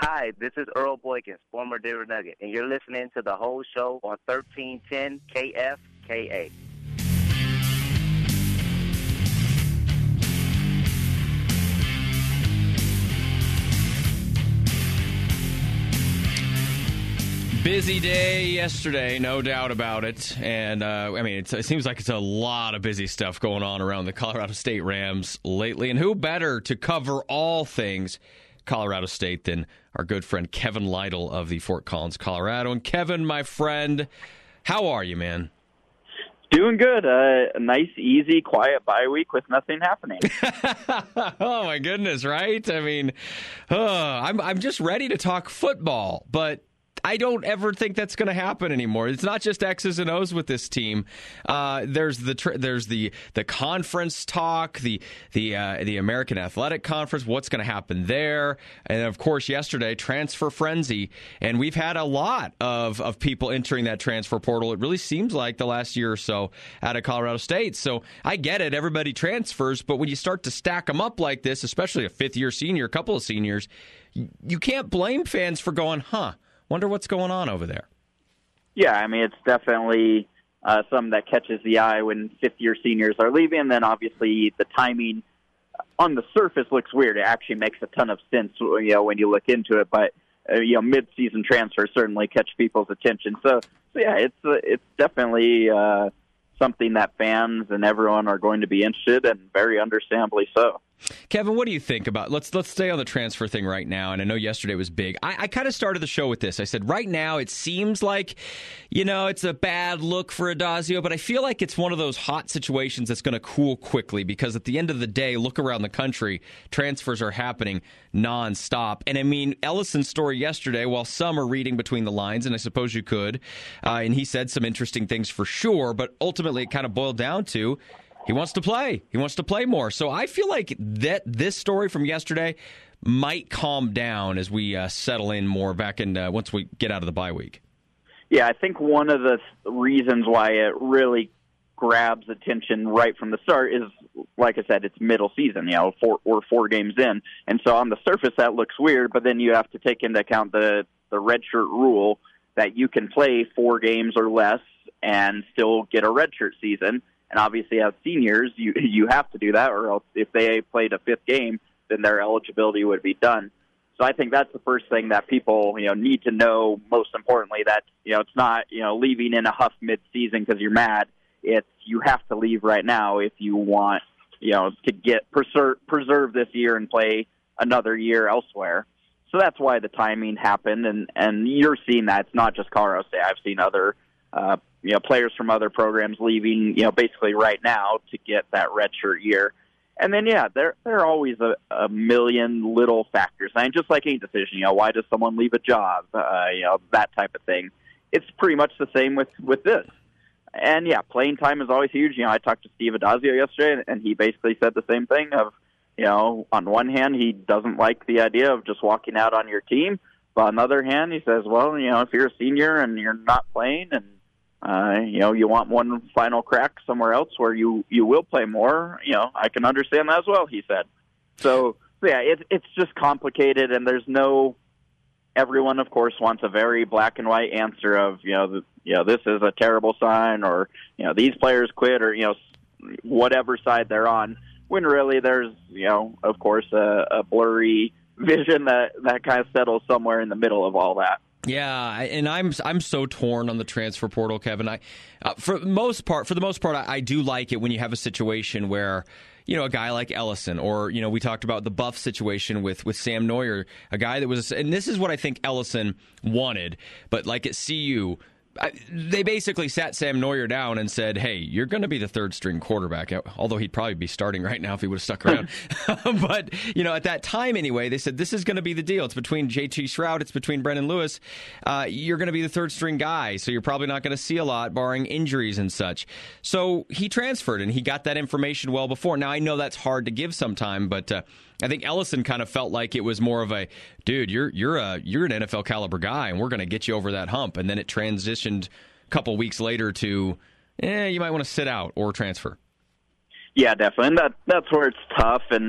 Hi, this is Earl Boykins, former Denver Nugget, and you're listening to the whole show on 1310 KFKA. Busy day yesterday, no doubt about it. And, it seems like it's a lot of busy stuff going on around the Colorado State Rams lately. And who better to cover all things Colorado State than our good friend Kevin Lytle of the Fort Collins, Colorado. And Kevin, my friend, how are you, man? Doing good. A nice, easy, quiet bye week with nothing happening. Oh, my goodness, right? I mean, I'm just ready to talk football, but I don't ever think that's going to happen anymore. It's not just X's and O's with this team. There's the conference talk, the American Athletic Conference. What's going to happen there? And of course, yesterday, transfer frenzy. And we've had a lot of people entering that transfer portal. It really seems like the last year or so out of Colorado State. So I get it. Everybody transfers, but when you start to stack them up like this, especially a fifth-year senior, a couple of seniors, you can't blame fans for going, wonder what's going on over there. Yeah, I mean, it's definitely something that catches the eye when fifth-year seniors are leaving. And then, obviously, the timing on the surface looks weird. It actually makes a ton of sense, when you look into it. But mid-season transfers certainly catch people's attention. So yeah, it's definitely something that fans and everyone are going to be interested in, very understandably so. Kevin, what do you think about, let's stay on the transfer thing right now, and I know yesterday was big. I kind of started the show with this. I said, right now it seems like, it's a bad look for Addazio, but I feel like it's one of those hot situations that's going to cool quickly, because at the end of the day, look around the country, transfers are happening nonstop. And I mean, Ellison's story yesterday, while some are reading between the lines, and I suppose you could, and he said some interesting things for sure, but ultimately it kind of boiled down to, he wants to play. He wants to play more. So I feel like that this story from yesterday might calm down as we settle in more back in once we get out of the bye week. Yeah, I think one of the reasons why it really grabs attention right from the start is, like I said, it's middle season. We're 4 games in, and so on the surface that looks weird. But then you have to take into account the redshirt rule that you can play 4 games or less and still get a redshirt season. And obviously, as seniors, you have to do that, or else if they played a 5th game, then their eligibility would be done. So I think that's the first thing that people need to know. Most importantly, that it's not leaving in a huff mid-season because you're mad. It's you have to leave right now if you want to preserve this year and play another year elsewhere. So that's why the timing happened, and you're seeing that. It's not just Colorado State. I've seen other players from other programs leaving, basically right now to get that redshirt year. And then, there are always a million little factors. I mean, just like any decision, why does someone leave a job? That type of thing. It's pretty much the same with this. And, playing time is always huge. I talked to Steve Addazio yesterday, and he basically said the same thing of, on one hand, he doesn't like the idea of just walking out on your team. But on the other hand, he says, well, if you're a senior and you're not playing and you want one final crack somewhere else where you will play more, I can understand that as well, he said. So it's just complicated, and there's everyone, of course, wants a very black and white answer of, this is a terrible sign, or, these players quit, or, whatever side they're on, when really there's, of course, a blurry vision that kind of settles somewhere in the middle of all that. Yeah, and I'm so torn on the transfer portal, Kevin. For the most part, I do like it when you have a situation where, a guy like Ellison, or, we talked about the Buff situation with Sam Neuer, a guy that was, and this is what I think Ellison wanted, but like at CU, they basically sat Sam Neuer down and said, hey, you're going to be the third-string quarterback, although he'd probably be starting right now if he would have stuck around. But, at that time anyway, they said, this is going to be the deal. It's between JT Shroud. It's between Brendan Lewis. You're going to be the third-string guy, so you're probably not going to see a lot, barring injuries and such. So he transferred, and he got that information well before. Now, I know that's hard to give sometime, but I think Ellison kind of felt like it was more of a, dude, you're an NFL caliber guy, and we're going to get you over that hump. And then it transitioned a couple weeks later to, you might want to sit out or transfer. Yeah, definitely. And that's where it's tough. And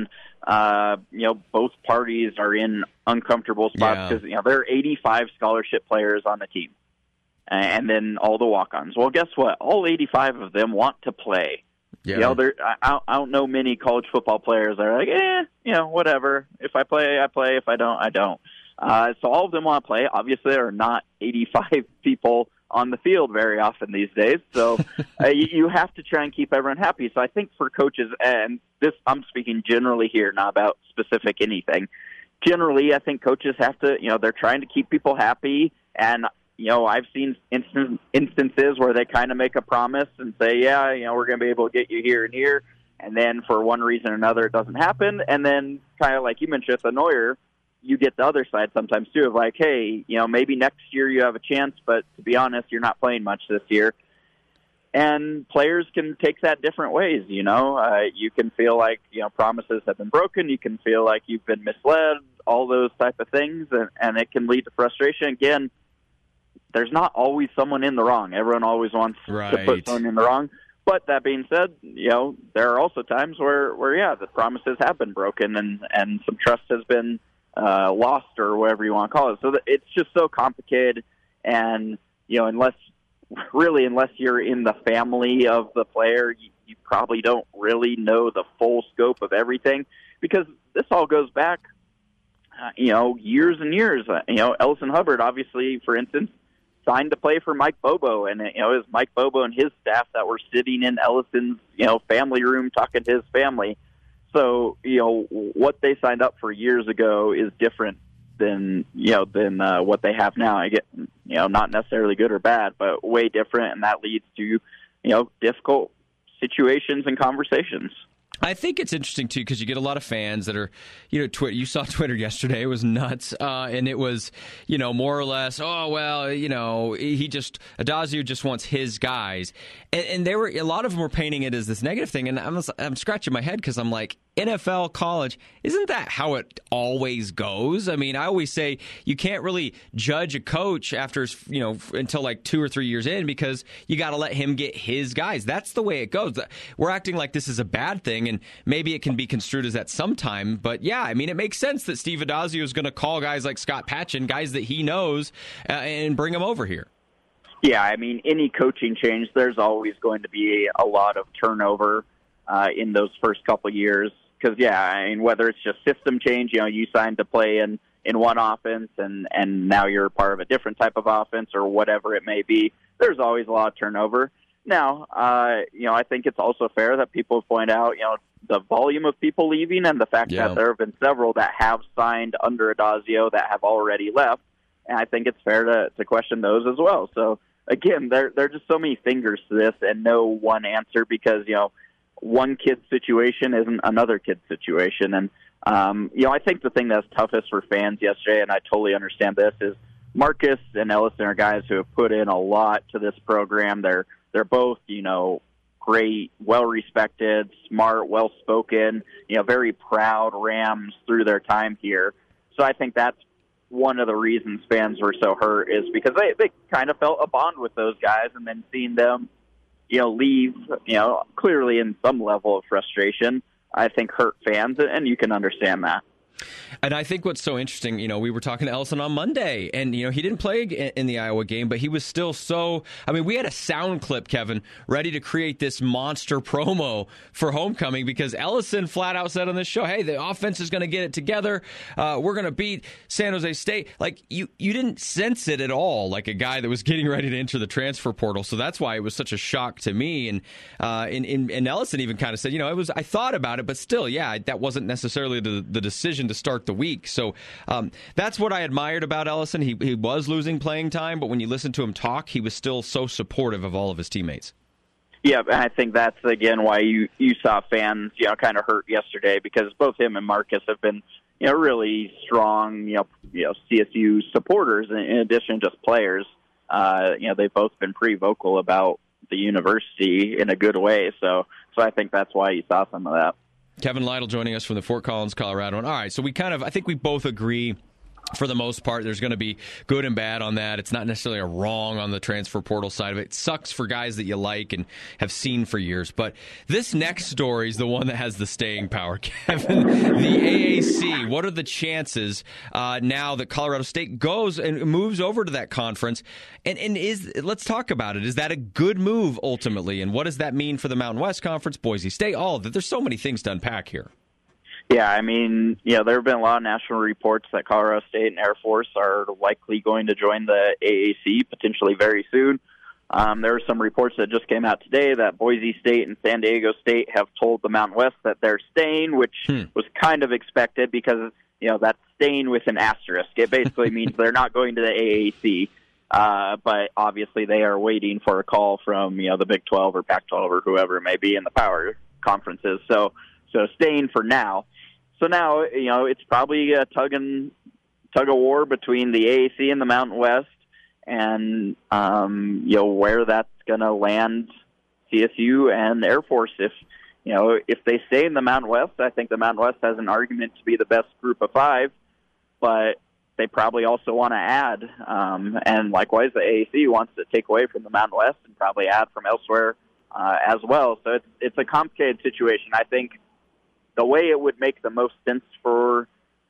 both parties are in uncomfortable spots because there are 85 scholarship players on the team, and then all the walk-ons. Well, guess what? All 85 of them want to play. Yeah. I don't know many college football players that are like, whatever. If I play, I play. If I don't, I don't. So all of them want to play. Obviously, there are not 85 people on the field very often these days. So you have to try and keep everyone happy. So I think for coaches, and this I'm speaking generally here, not about specific anything. Generally, I think coaches have to, they're trying to keep people happy. And, I've seen instances where they kind of make a promise and say, we're going to be able to get you here and here. And then for one reason or another, it doesn't happen. And then kind of like you mentioned with Neuer, you get the other side sometimes too of like, hey, maybe next year you have a chance, but to be honest, you're not playing much this year. And players can take that different ways, you can feel like, promises have been broken. You can feel like you've been misled, all those type of things. And it can lead to frustration. Again, there's not always someone in the wrong. Everyone always wants to put someone in the wrong. But that being said, there are also times where the promises have been broken and some trust has been lost or whatever you want to call it. So it's just so complicated. And, unless you're in the family of the player, you probably don't really know the full scope of everything because this all goes back, years and years. Ellison Hubbard, obviously, for instance, signed to play for Mike Bobo, and it was Mike Bobo and his staff that were sitting in Ellison's, family room talking to his family. So, what they signed up for years ago is different than what they have now. I get, not necessarily good or bad, but way different, and that leads to, difficult situations and conversations. I think it's interesting, too, because you get a lot of fans that are, you saw Twitter yesterday. It was nuts. And it was, more or less, Addazio just wants his guys. And there were, a lot of them were painting it as this negative thing. And I'm scratching my head because I'm like, NFL, college, isn't that how it always goes? I mean, I always say you can't really judge a coach after, until like 2 or 3 years in because you got to let him get his guys. That's the way it goes. We're acting like this is a bad thing, and maybe it can be construed as that sometime. But yeah, I mean, it makes sense that Steve Addazio is going to call guys like Scott Patchin, guys that he knows, and bring them over here. Yeah, I mean, any coaching change, there's always going to be a lot of turnover in those first couple of years. Because, whether it's just system change, you signed to play in one offense and now you're part of a different type of offense or whatever it may be, there's always a lot of turnover. Now, I think it's also fair that people point out, the volume of people leaving and the fact that there have been several that have signed under Addazio that have already left. And I think it's fair to question those as well. So, again, there are just so many fingers to this and no one answer because, one kid's situation isn't another kid's situation. And, I think the thing that's toughest for fans yesterday, and I totally understand this, is Marcus and Ellison are guys who have put in a lot to this program. They're both, great, well-respected, smart, well-spoken, very proud Rams through their time here. So I think that's one of the reasons fans were so hurt is because they kind of felt a bond with those guys, and then seeing them leave, clearly in some level of frustration, I think hurt fans, and you can understand that. And I think what's so interesting, we were talking to Ellison on Monday, and, he didn't play in the Iowa game, but he was still we had a sound clip, Kevin, ready to create this monster promo for homecoming because Ellison flat out said on this show, hey, the offense is going to get it together. We're going to beat San Jose State. Like, you didn't sense it at all, like a guy that was getting ready to enter the transfer portal. So that's why it was such a shock to me. And Ellison even kind of said, I thought about it, but still, that wasn't necessarily the decision to start the week. So that's what I admired about Ellison. He was losing playing time, but when you listen to him talk, he was still so supportive of all of his teammates. Yeah, and I think that's, again, why you saw fans, kind of hurt yesterday because both him and Marcus have been, really strong, CSU supporters in addition to just players. They've both been pretty vocal about the university in a good way. So I think that's why you saw some of that. Kevin Lytle joining us from the Fort Collins, Colorado. And all right, so I think we both agree For the most part, there's going to be good and bad on that. It's not necessarily a wrong on the transfer portal side of it. It sucks for guys that you like and have seen for years. But this next story is the one that has the staying power, Kevin. The AAC, what are the chances now that Colorado State goes and moves over to that conference? And let's talk about it. Is that a good move ultimately? And what does that mean for the Mountain West Conference, Boise State, all of it? There's so many things to unpack here. Yeah, I mean, there have been a lot of national reports that Colorado State and Air Force are likely going to join the AAC potentially very soon. There are some reports that just came out today that Boise State and San Diego State have told the Mountain West that they're staying, which was kind of expected because, that's staying with an asterisk. It basically means they're not going to the AAC, but obviously they are waiting for a call from, the Big 12 or Pac-12 or whoever it may be in the power conferences. So staying for now. So now, it's probably a tug of war between the AAC and the Mountain West, and where that's going to land CSU and Air Force. If they stay in the Mountain West, I think the Mountain West has an argument to be the best group of five, but they probably also want to add, and likewise the AAC wants to take away from the Mountain West and probably add from elsewhere as well. So it's a complicated situation. I think the way it would make the most sense for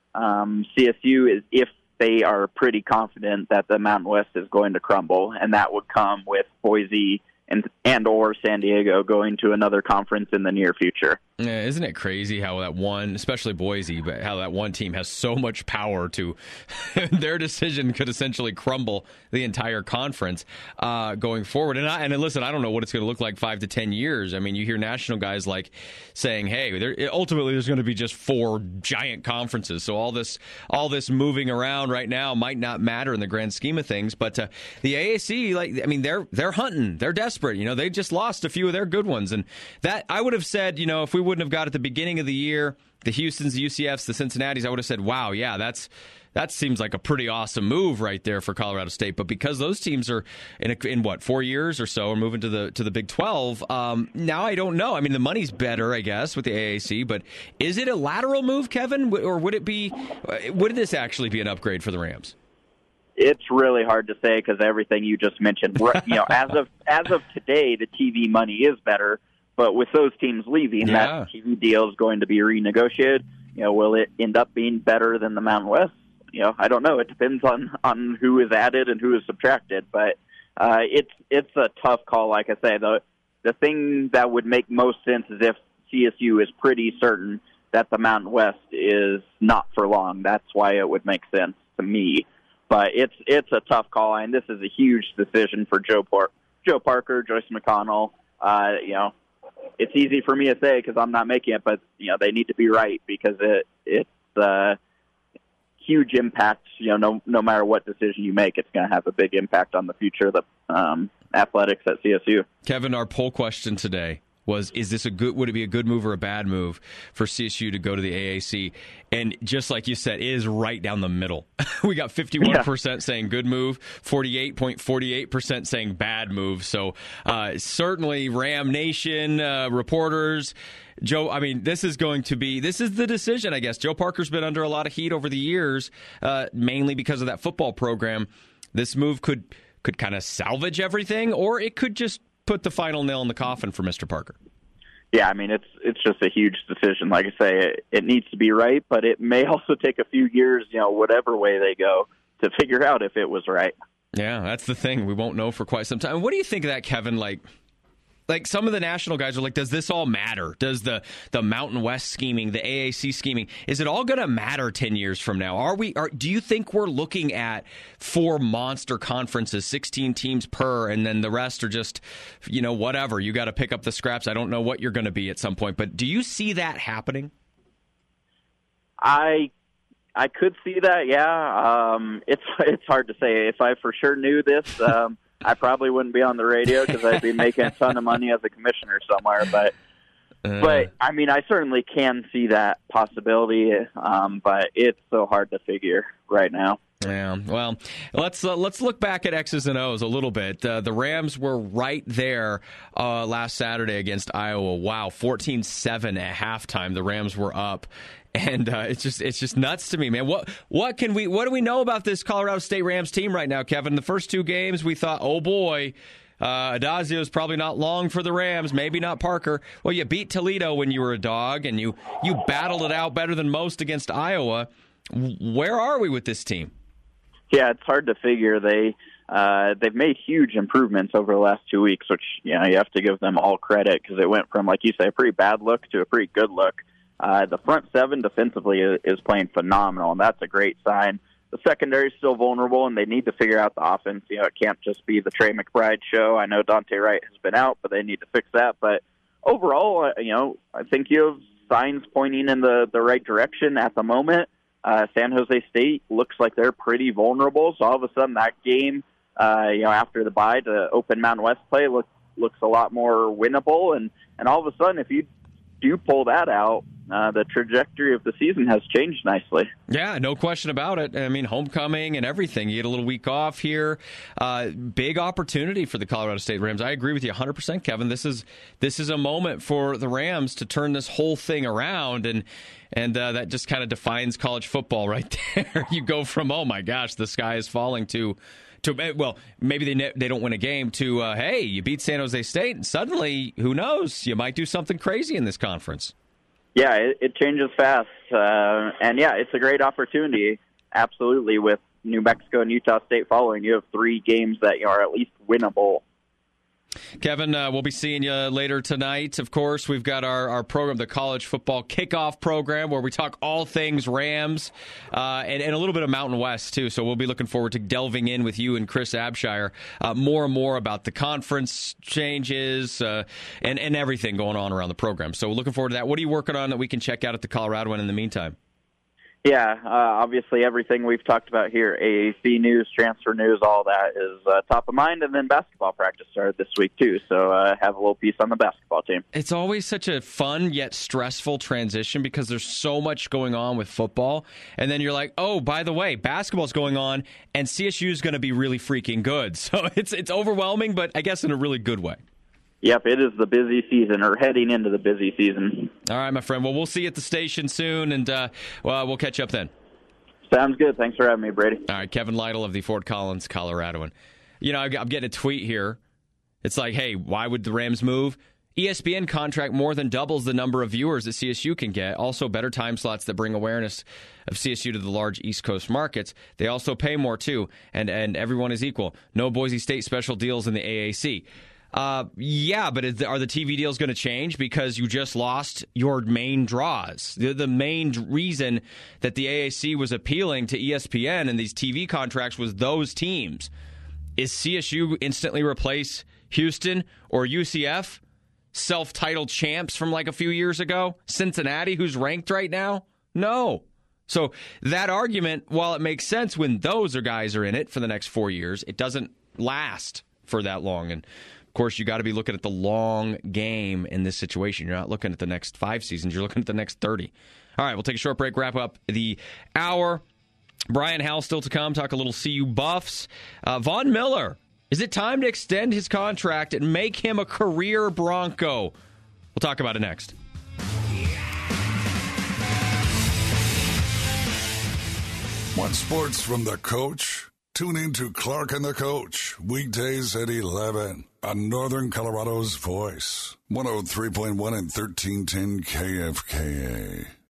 CSU is if they are pretty confident that the Mountain West is going to crumble, and that would come with Boise and or San Diego going to another conference in the near future. Yeah, isn't it crazy how that one, especially Boise, but how that one team has so much power to their decision could essentially crumble the entire conference going forward. And listen, I don't know what it's going to look like 5 to 10 years. I mean, you hear national guys like saying, "Hey, ultimately there's going to be just 4 giant conferences, so all this moving around right now might not matter in the grand scheme of things." But the AAC, they're hunting, they're desperate. They just lost a few of their good ones, and that I would have said, if we wouldn't have got at the beginning of the year the Houstons, the UCFs, the Cincinnatis, I would have said, wow, yeah, that seems like a pretty awesome move right there for Colorado State. But because those teams are in 4 years or so are moving to the Big 12, now I don't know. I mean, the money's better, I guess, with the AAC, but is it a lateral move, Kevin, or would this actually be an upgrade for the Rams? It's really hard to say because everything you just mentioned. As of today, the TV money is better, but with those teams leaving, that TV deal is going to be renegotiated. Will it end up being better than the Mountain West? I don't know. It depends on who is added and who is subtracted. But it's a tough call. Like I say, the thing that would make most sense is if CSU is pretty certain that the Mountain West is not for long. That's why it would make sense to me. But it's a tough call, and this is a huge decision for Joe Parker, Joyce McConnell. It's easy for me to say because I'm not making it, but they need to be right because it's a huge impact. No matter what decision you make, it's going to have a big impact on the future of the athletics at CSU. Kevin, our poll question today was, would it be a good move or a bad move for CSU to go to the AAC? And just like you said, it is right down the middle. We got 51% saying good move, 48.48% saying bad move. So certainly Ram Nation, reporters, Joe, this is the decision, I guess. Joe Parker's been under a lot of heat over the years, mainly because of that football program. This move could kind of salvage everything, or it could just put the final nail in the coffin for Mr. Parker. Yeah, it's just a huge decision. Like I say, it needs to be right, but it may also take a few years, whatever way they go, to figure out if it was right. Yeah, that's the thing. We won't know for quite some time. What do you think of that, Kevin? Like some of the national guys are like, does this all matter? Does the Mountain West scheming, the AAC scheming, is it all going to matter 10 years from now? Do you think we're looking at 4 monster conferences, 16 teams per, and then the rest are just, whatever. You got to pick up the scraps. I don't know what you're going to be at some point, but do you see that happening? I could see that, yeah. It's hard to say. If I for sure knew this, I probably wouldn't be on the radio because I'd be making a ton of money as a commissioner somewhere. But I certainly can see that possibility. But it's so hard to figure right now. Yeah, well, let's look back at X's and O's a little bit. The Rams were right there last Saturday against Iowa. Wow, 14-7 at halftime. The Rams were up. And it's just nuts to me, man. What do we know about this Colorado State Rams team right now, Kevin? The first 2 games, we thought, oh boy, Adazio's probably not long for the Rams, maybe not Parker. Well, you beat Toledo when you were a dog, and you battled it out better than most against Iowa. Where are we with this team? Yeah, it's hard to figure. They've made huge improvements over the last 2 weeks, which you have to give them all credit, because it went from, like you say, a pretty bad look to a pretty good look. The front 7 defensively is playing phenomenal, and that's a great sign. The secondary is still vulnerable, and they need to figure out the offense. It can't just be the Trey McBride show. I know Dante Wright has been out, but they need to fix that. But overall, I think you have signs pointing in the right direction at the moment. San Jose State looks like they're pretty vulnerable, so all of a sudden that game, after the bye to open Mountain West play looks a lot more winnable, and all of a sudden, if you do pull that out, the trajectory of the season has changed nicely. Yeah, no question about it. I mean, homecoming and everything. You get a little week off here. Big opportunity for the Colorado State Rams. I agree with you 100%, Kevin. This is a moment for the Rams to turn this whole thing around, and that just kind of defines college football right there. You go from, oh my gosh, the sky is falling to well, maybe they don't win a game, to hey, you beat San Jose State, and suddenly, who knows, you might do something crazy in this conference. Yeah, it changes fast, and yeah, it's a great opportunity, absolutely, with New Mexico and Utah State following. You have 3 games that are at least winnable. Kevin, we'll be seeing you later tonight. Of course, we've got our program, the College Football Kickoff program, where we talk all things Rams and a little bit of Mountain West, too. So we'll be looking forward to delving in with you and Chris Abshire more and more about the conference changes and everything going on around the program. So we're looking forward to that. What are you working on that we can check out at the Coloradoan in the meantime? Yeah, obviously everything we've talked about here, AAC news, transfer news, all that is top of mind. And then basketball practice started this week, too. So have a little piece on the basketball team. It's always such a fun yet stressful transition because there's so much going on with football. And then you're like, oh, by the way, basketball's going on, and CSU is going to be really freaking good. So it's overwhelming, but I guess in a really good way. Yep, it is the busy season, or heading into the busy season. All right, my friend. Well, we'll see you at the station soon, and we'll catch up then. Sounds good. Thanks for having me, Brady. All right, Kevin Lytle of the Fort Collins Coloradoan. I'm getting a tweet here. It's like, hey, why would the Rams move? ESPN contract more than doubles the number of viewers that CSU can get. Also, better time slots that bring awareness of CSU to the large East Coast markets. They also pay more, too, and everyone is equal. No Boise State special deals in the AAC. Yeah, but are the TV deals going to change because you just lost your main draws? The main reason that the AAC was appealing to ESPN and these TV contracts was those teams. Is CSU instantly replace Houston or UCF, self-titled champs from like a few years ago? Cincinnati, who's ranked right now? No. So that argument, while it makes sense when those guys are in it for the next 4 years, it doesn't last for that long. And of course, you got to be looking at the long game in this situation. You're not looking at the next 5 seasons. You're looking at the next 30. All right, we'll take a short break, wrap up the hour. Brian Howell still to come, talk a little CU Buffs. Von Miller, is it time to extend his contract and make him a career Bronco? We'll talk about it next. Want sports from the coach? Tune in to Clark and the Coach, weekdays at 11 on Northern Colorado's Voice, 103.1 and 1310 KFKA.